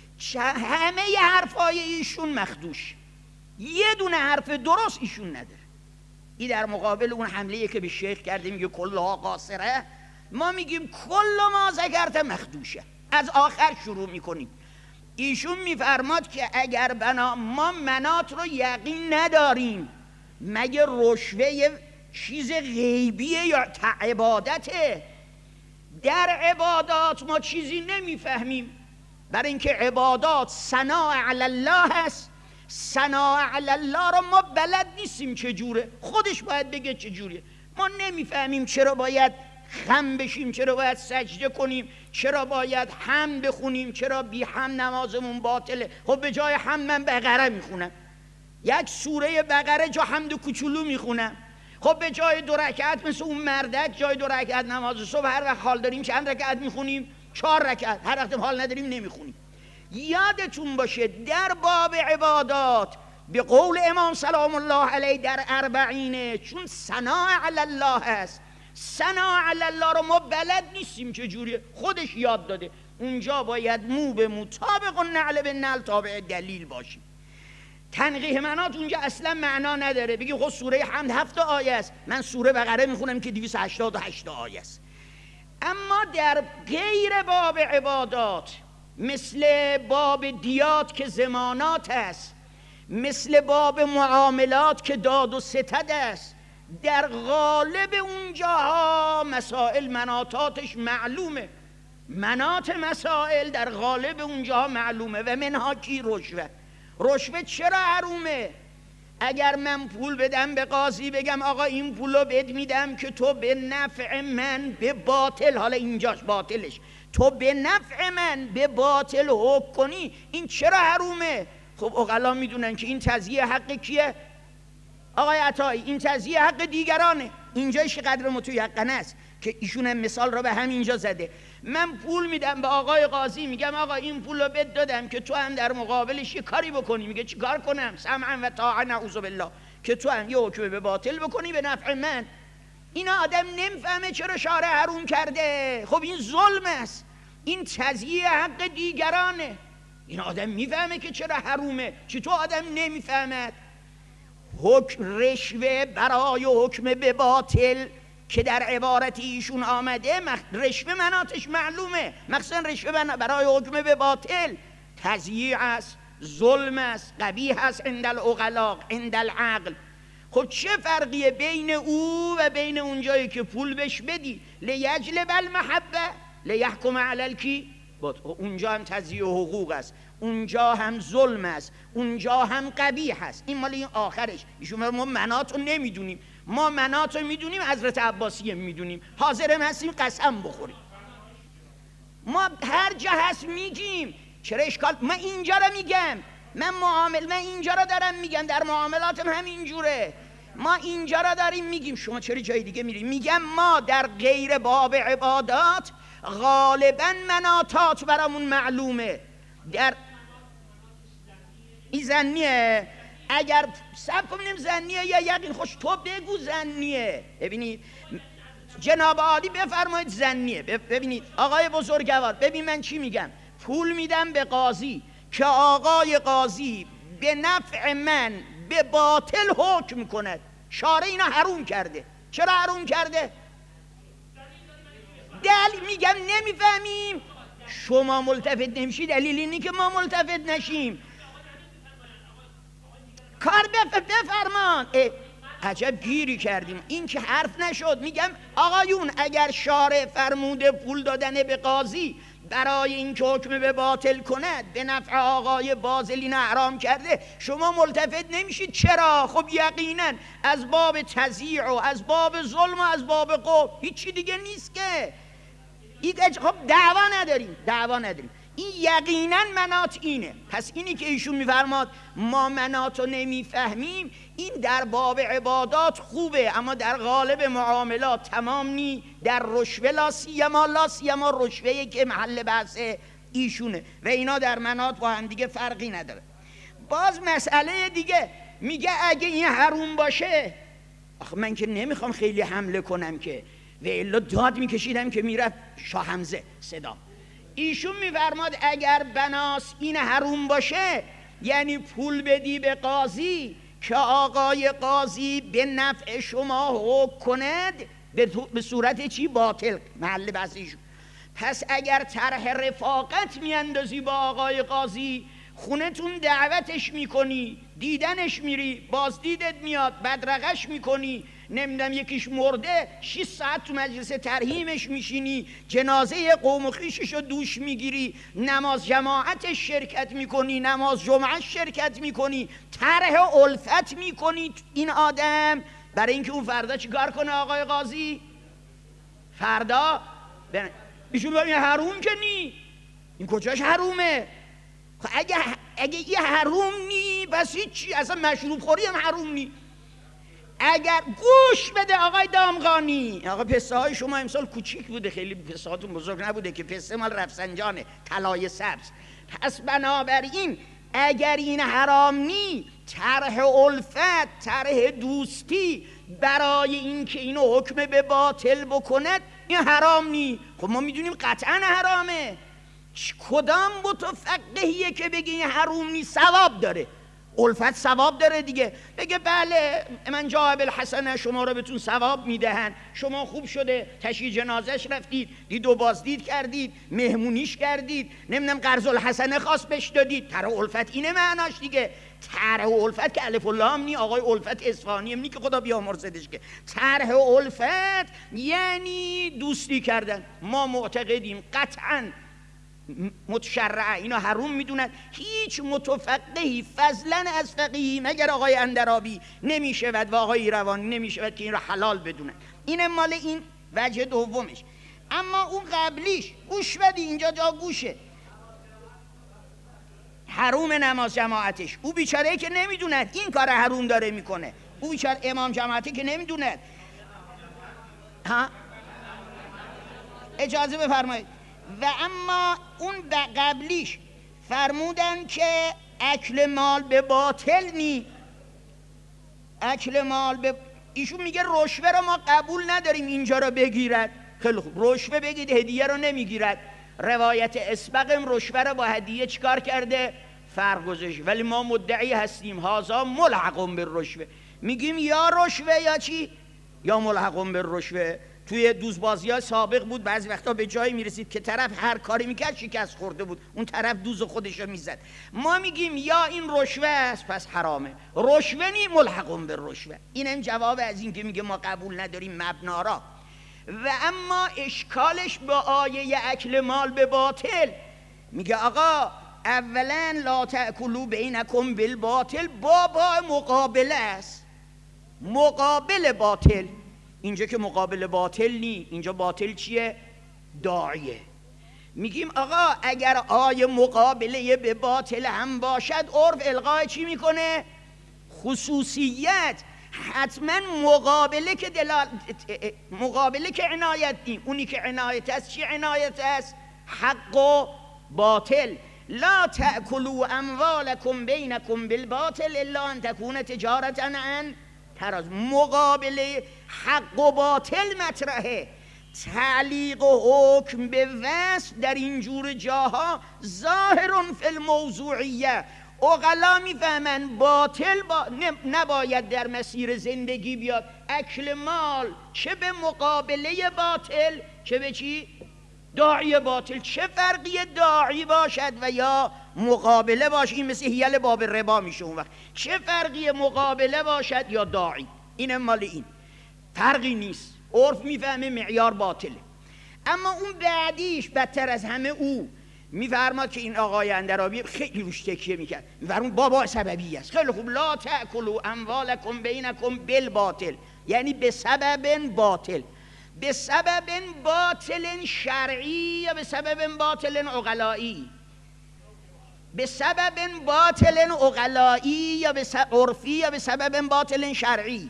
همه ی حرفای ایشون مخدوش، یه دونه حرف درست ایشون نداره. این در مقابل اون حمله‌ای که به شیخ کرده میگه کلها قاصره، ما میگیم کل ما ذکرت مخدوشه، از آخر شروع میکنیم. ایشون میفرماد که اگر ما منات رو یقین نداریم، مگه رشوه چیز غیبیه یا عبادته؟ در عبادات ما چیزی نمیفهمیم، برای اینکه عبادات ثناء علی الله هست. ثناء علی الله رو ما بلد نیستیم چجوره، خودش باید بگه چجوریه. ما نمیفهمیم چرا باید خم بشیم، چرا باید سجده کنیم، چرا باید حمد بخونیم، چرا بی حمد نمازمون باطله. خب به جای حمد من بقره میخونم، یک سوره بقره جا حمد کوچولو میخونم. خب به جای 2 رکعت مثل اون مردک، جای 2 رکعت نماز صبح هر وقت حال داریم چند رکعت میخونیم؟ 4 رکعت. هر وقت حال نداریم نمیخونیم. یادتون باشه در باب عبادات به قول امام سلام الله علیه در اربعینه، چون ثناء علی الله هست، ثناء علی الله رو ما بلد نیستیم چجوریه، خودش یاد داده. اونجا باید مو به مو، طابق النعل به نعل، تابع دلیل باشیم. تنقیح منات اونجا اصلا معنا نداره. بگی خب سوره حمد 7 آیه است، من سوره بقره میخونم که 288 آیه است. اما در غیر باب عبادات، مثل باب دیات که ضمانات است، مثل باب معاملات که داد و ستد است، در غالب اونجاها مسائل مناطاتش معلومه. مناط مسائل در غالب اونجاها معلومه. و منها کی؟ رشوه. رشوه چرا حرومه؟ اگر من پول بدم به قاضی، بگم آقا این پولو بد میدم که تو به نفع من به باطل، حالا اینجاش باطلش، تو به نفع من به باطل حکم کنی، این چرا حرومه؟ خب عقلا میدونن که این تضییع حق کیه؟ آقای عطایی، این تضییع حق دیگرانه. اینجایش قدر متیقنه است که ایشون هم مثال را به همینجا زده. من پول میدم به آقای قاضی، میگم آقا این پول رو بد دادم که تو هم در مقابلش یه کاری بکنی. میگه چی کار کنم؟ سمعا و طاعه، نعوذ بالله، که تو هم یه حکم به باطل بکنی به نفع من. اینا آدم نمیفهمه چرا شارع حروم کرده. خب این ظلم است، این تضییع حق دیگرانه. این آدم میفهمه که چرا حرومه، چطور آدم نمیفهمد؟ حکم رشوه برای حکم به باطل که در عبارت ایشون آمده رشوه مناطش معلومه، مخصوصا رشوه برای حکم به باطل تضییع است، ظلم است، قبیح است عند العقلاء عند العقل. خب چه فرقیه بین او و بین اون جایی که پول بهش بدی لیجلب المحبه لیحکم علی الکی؟ اونجا هم تضییع حقوق است، اونجا هم ظلم است، اونجا هم قبیح است. این مال این آخرش. ایشون ما مناط رو نمیدونیم، ما مناط رو میدونیم، حضرت عباسیه میدونیم، حاضرم هستیم قسم بخوریم. ما هر جا هست میگیم. چرا اشکال؟ من اینجا رو میگم، من اینجا رو دارم میگم، در معاملاتم همین جوره. ما اینجا رو داریم میگیم، شما چرا جای دیگه میریم؟ میگم ما در غیر باب عبادات غالبا مناطات برامون معلومه. در این زنیه، اگر سب کنیم زنیه یا یقین، خوش تو بگو زنیه. ببینید جناب عالی بفرمایید زنیه. ببینید آقای بزرگوار، ببین من چی میگم. پول میدم به قاضی که آقای قاضی به نفع من به باطل حکم کند. شارع اینا حروم کرده. چرا حروم کرده؟ دلیل میگم نمیفهمیم. شما ملتفت نمیشید، دلیل اینی که ما ملتفت نشیم. کار بفرمان. عجب گیری کردیم، این که حرف نشد. میگم آقایون اگر شارع فرموده پول دادن به قاضی برای این که حکم به باطل کند به نفع آقای باطلین حرام کرده، شما ملتفت نمیشید. چرا؟ خب یقینا از باب تضییع و از باب ظلم و از باب قوم، هیچی دیگه نیست که. خب دعوا نداریم. این یقینا مناط اینه. پس اینی که ایشون میفرماد ما مناط رو نمیفهمیم، این در باب عبادات خوبه، اما در غالب معاملات تمام نی. در رشوه لا سیما رشوه‌ای که محل بحث ایشونه و اینا در مناط با هم دیگه فرقی نداره. باز مسئله دیگه میگه اگه این حروم باشه، آخه من که نمیخوام خیلی حمله کنم که، و الا داد میکشیدم که میرفت شاه حمزه صدا. ایشون میفرماد اگر بناس این حروم باشه، یعنی پول بدی به قاضی که آقای قاضی به نفع شما حکم کند به صورت چی؟ باطل، محل بحث ایشون. پس اگر طرح رفاقت میاندازی با آقای قاضی، خونتون دعوتش میکنی، دیدنش میری، بازدیدت میاد، بدرقش میکنی، نمیدونم یکیش مرده 6 ساعت تو مجلس ترحیمش میشینی، جنازه قوم و خویششو دوش میگیری، نماز جماعتش شرکت میکنی، نماز جمعه شرکت میکنی، طرح الفت میکنی این آدم برای اینکه اون فردا چیکار کنه آقای قاضی؟ فردا ایشون ببین حروم که نی، این کجاش حرومه؟ اگه یه حروم نی بس هیچی، اصلا مشروب خوری هم حروم نی. اگر گوش بده آقای دامغانی، آقا پسته های شما امسال کوچیک بوده، خیلی پسته هاتون بزرگ نبوده که، پسته مال رفسنجانه، طلای سبز. پس بنابراین اگر این حرام نی، طرح الفت، طرح دوستی برای این که اینو حکم به باطل بکند، این حرام نی. خب ما میدونیم قطعا حرامه. کدام متفقهیه که بگه این حروم نی؟ ثواب داره، الفت ثواب داره دیگه. بگه بله من جواب الحسنه، شما رو بهتون ثواب میدهن، شما خوب شده تشییع جنازش رفتید، دید و بازدید کردید، مهمونیش کردید، نمیدونم قرض الحسنه خواست بهش دادید. طرح الفت اینه معناش دیگه. طرح الفت که الف و لام نی، آقای الفت اصفهانی هم نی که خدا بیامرزدش، که طرح الفت یعنی دوستی کردن. ما معتقدیم قطعاً متشرعه اینو حروم میدونن. هیچ متفقهی فضلا از فقیهی مگر آقای اندرابی نمیشود و آقای ایروانی نمیشود که این رو حلال بدونن. این مال این وجه دومش. اما اون قبلیش گوش بدی، اینجا جا گوشه، حروم نماز جماعتش. او بیچاره که نمیدوند این کار حروم داره میکنه، او بیچاره امام جماعتی که نمیدوند. ها اجازه بفرمایید. و اما اون قبلیش فرمودن که اکل مال به باطل نی، اکل مال به، ایشون میگه رشوه رو ما قبول نداریم اینجا رو بگیرد. خیلی خوب، رشوه بگید هدیه رو نمیگیرد. روایت اسبقم رشوه رو با هدیه چیکار کرده؟ فرق گذاشت. ولی ما مدعی هستیم هازا ملحقون بالرشوه، میگیم یا رشوه یا چی؟ یا ملحقون بالرشوه. توی دوزبازی ها سابق بود، بعضی وقتا به جایی میرسید که طرف هر کاری میکرد شکست خورده بود، اون طرف دوز خودش رو میزد. ما میگیم یا این رشوه است پس حرامه، رشوه نی ملحقون بالرشوه. اینم جواب از این که میگه ما قبول نداریم مبنا را. و اما اشکالش با آیه اکل مال به باطل، میگه آقا اولا لا تأکلوا بینکم بالباطل، با مقابله است، مقابل باطل. اینجا که مقابل باطل نی، اینجا باطل چیه؟ داعیه. میگیم آقا اگر آیه مقابله به باطل هم باشد، عرف الغای چی میکنه؟ خصوصیت. حتما مقابله که عنایت نی، اونی که عنایت است چی عنایت است؟ حق و باطل. لا تأکلوا اموالکم بینکم بالباطل الا ان تکون تجارة عن تراض. مقابله حق و باطل مطرحه. تعلیق و حکم به وصف در اینجور جاها ظاهر فی الموضوعیه. عقلا میفهمن باطل نباید در مسیر زندگی بیاد. اکل مال چه به مقابله باطل چه به چی؟ داعی باطل. چه فرقی داعی باشد و یا مقابله باشه؟ این مثل حیل باب ربا میشه اون وقت. چه فرقی مقابله باشد یا داعی؟ این مال این فرقی نیست. عرف میفهمه معیار باطله. اما اون بعدیش بدتر از همه، او میفرماد که این آقای اندرابی خیلی روش تکیه میکرد، میفرمود بابا سببی است. خیلی خوب، لا تأکلوا اموالکم بینکم بالباطل، یعنی به سبب باطل. به سبب باطل شرعی یا به سبب باطل عقلایی؟ به سبب باطل عقلایی یا به عرفی یا به سبب باطل شرعی؟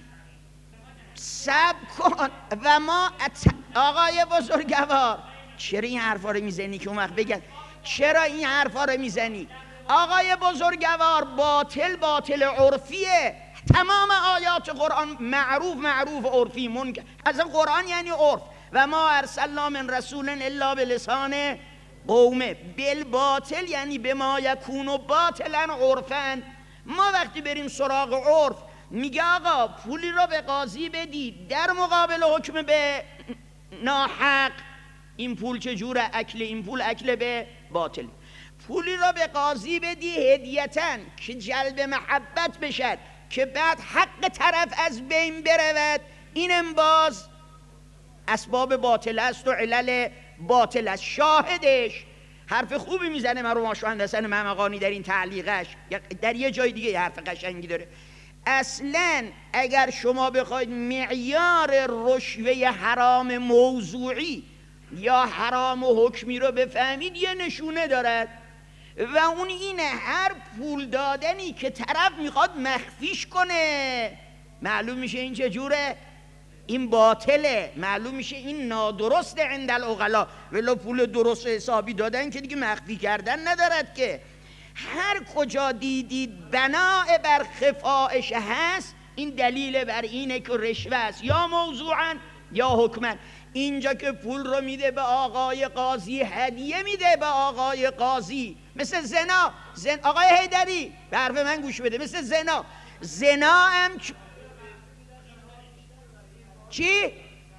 سب کن. و ما آقای بزرگوار چرا این حرفا رو میزنی که اون وقت بگن چرا این حرفا رو میزنی؟ آقای بزرگوار باطل عرفیه. تمام آیات قرآن معروف عرفی منکر. اصلا قرآن یعنی عرف. و ما ارسلنا من رسول الا بلسان قومه. بالباطل یعنی بما یکون باطلا عرفا. ما وقتی بریم سراغ عرف میگه آقا پولی رو به قاضی بدی در مقابل حکم به ناحق، این پول چجوره؟ اکل این پول اکل به باطل. پولی رو به قاضی بدی هدیتاً که جلب محبت بشد که بعد حق طرف از بین برود، اینم باز اسباب باطل است و علل باطل است. شاهدش حرف خوبی میزنه مرحوم آشوند حسن ممقانی در این تعلیقش، در یه جای دیگه حرف قشنگی داره. اصلا اگر شما بخواید معیار رشوه حرام موضوعی یا حرام و حکمی رو بفهمید، یه نشونه دارد و اون اینه هر پول دادنی که طرف میخواد مخفیش کنه، معلوم میشه این چجوره؟ این باطله، معلوم میشه این نادرست عند العقلا. ولی پول درست حسابی دادن که دیگه مخفی کردن ندارد که. هر کجا دیدید بناء بر خفایش هست، این دلیل بر اینه که رشوه است، یا موضوعا یا حکما. اینجا که پول رو میده به آقای قاضی، هدیه میده به آقای قاضی، مثل زنا. آقای حیدری به حرف من گوش بده، مثل زنا هم چی؟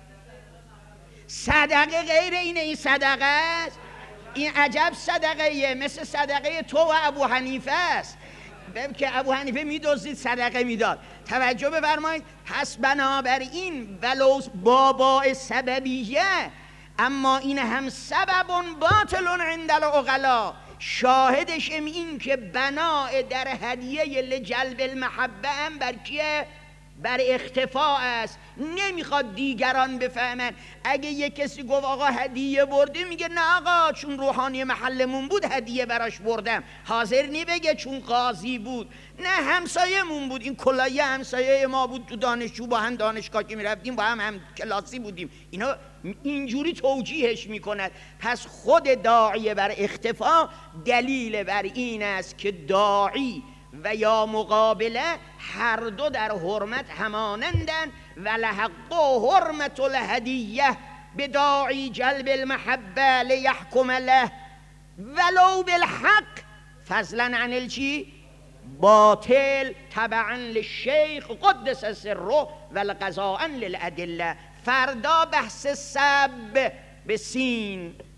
صدقه غیر اینه. این صدقه است، این عجب صدقه، مثل صدقه تو و ابو حنیفه است که ابو حنیفه میدوزید صدقه میداد. توجه بفرمایید. پس بنابراین ولو بابا سببیه، اما این هم سبب باطل عند العقلا. شاهدش این که بناء در هدیه لجلب المحبه هم بر کیه؟ بر اختفاء است. نمیخواد دیگران بفهمن. اگه یک کسی گفت آقا هدیه برده، میگه نه آقا چون روحانی محلمون بود هدیه براش بردم. حاضر نی بگه چون قاضی بود، نه همسایه‌مون بود، این کلایه همسایه ما بود، تو دانشجو با هم دانشگاه که میرفتیم با هم کلاسی بودیم. اینا اینجوری توجیهش میکند. پس خود داعی بر اختفاء دلیل بر این است که داعی و یا مقابله هر دو در حرمت همانندن. و لحق حرمت الهدیه بداعی جلب المحبه لیحکم له ولو بالحق فضلا عن الچی باطل تبعا للشیخ قدس سره و القضاء للادله. فردا بحث سب به سین